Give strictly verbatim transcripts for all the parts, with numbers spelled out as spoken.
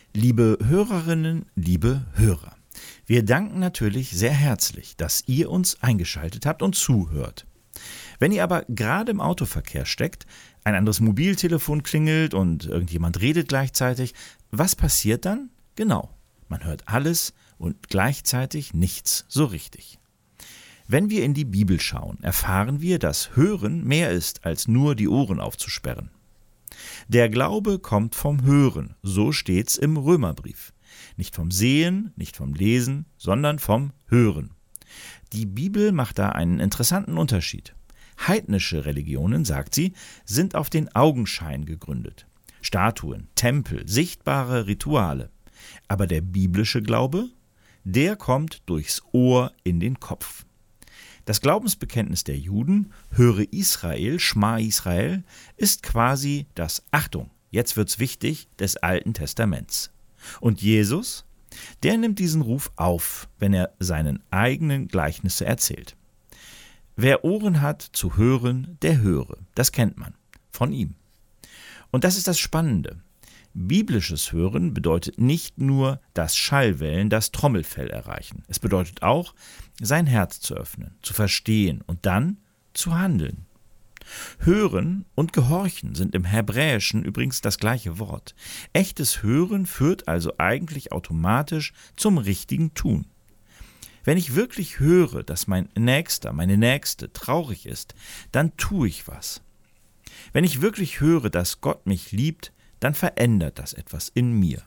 Liebe Hörerinnen, liebe Hörer, wir danken natürlich sehr herzlich, dass ihr uns eingeschaltet habt und zuhört. Wenn ihr aber gerade im Autoverkehr steckt, ein anderes Mobiltelefon klingelt und irgendjemand redet gleichzeitig, was passiert dann? Genau, man hört alles und gleichzeitig nichts so richtig. Wenn wir in die Bibel schauen, erfahren wir, dass Hören mehr ist, als nur die Ohren aufzusperren. Der Glaube kommt vom Hören, so steht's im Römerbrief. Nicht vom Sehen, nicht vom Lesen, sondern vom Hören. Die Bibel macht da einen interessanten Unterschied. Heidnische Religionen, sagt sie, sind auf den Augenschein gegründet. Statuen, Tempel, sichtbare Rituale. Aber der biblische Glaube, der kommt durchs Ohr in den Kopf. Das Glaubensbekenntnis der Juden, höre Israel, Schma Israel, ist quasi das, Achtung, jetzt wird's wichtig, des Alten Testaments. Und Jesus, der nimmt diesen Ruf auf, wenn er seinen eigenen Gleichnisse erzählt. Wer Ohren hat zu hören, der höre, das kennt man von ihm. Und das ist das Spannende. Biblisches Hören bedeutet nicht nur, dass Schallwellen das Trommelfell erreichen. Es bedeutet auch, sein Herz zu öffnen, zu verstehen und dann zu handeln. Hören und Gehorchen sind im Hebräischen übrigens das gleiche Wort. Echtes Hören führt also eigentlich automatisch zum richtigen Tun. Wenn ich wirklich höre, dass mein Nächster, meine Nächste traurig ist, dann tue ich was. Wenn ich wirklich höre, dass Gott mich liebt, dann verändert das etwas in mir.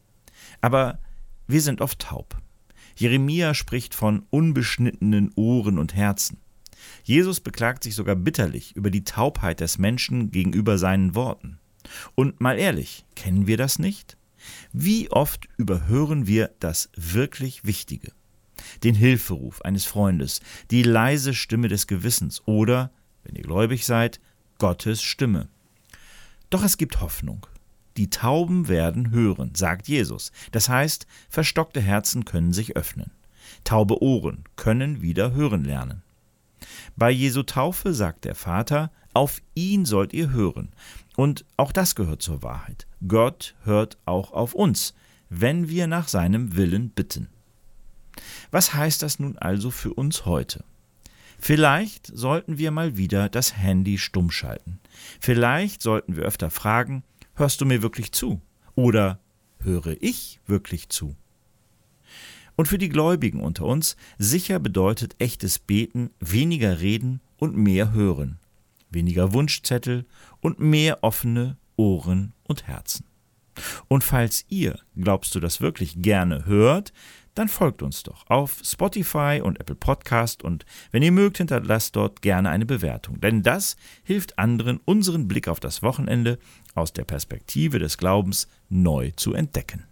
Aber wir sind oft taub. Jeremia spricht von unbeschnittenen Ohren und Herzen. Jesus beklagt sich sogar bitterlich über die Taubheit des Menschen gegenüber seinen Worten. Und mal ehrlich, kennen wir das nicht? Wie oft überhören wir das wirklich Wichtige? Den Hilferuf eines Freundes, die leise Stimme des Gewissens oder, wenn ihr gläubig seid, Gottes Stimme. Doch es gibt Hoffnung. Die Tauben werden hören, sagt Jesus. Das heißt, verstockte Herzen können sich öffnen. Taube Ohren können wieder hören lernen. Bei Jesu Taufe sagt der Vater, auf ihn sollt ihr hören. Und auch das gehört zur Wahrheit. Gott hört auch auf uns, wenn wir nach seinem Willen bitten. Was heißt das nun also für uns heute? Vielleicht sollten wir mal wieder das Handy stumm schalten. Vielleicht sollten wir öfter fragen, hörst du mir wirklich zu? Oder höre ich wirklich zu? Und für die Gläubigen unter uns, sicher bedeutet echtes Beten weniger reden und mehr hören, weniger Wunschzettel und mehr offene Ohren und Herzen. Und falls ihr, glaubst du das wirklich, gerne hört, dann folgt uns doch auf Spotify und Apple Podcast und wenn ihr mögt, hinterlasst dort gerne eine Bewertung. Denn das hilft anderen, unseren Blick auf das Wochenende aus der Perspektive des Glaubens neu zu entdecken.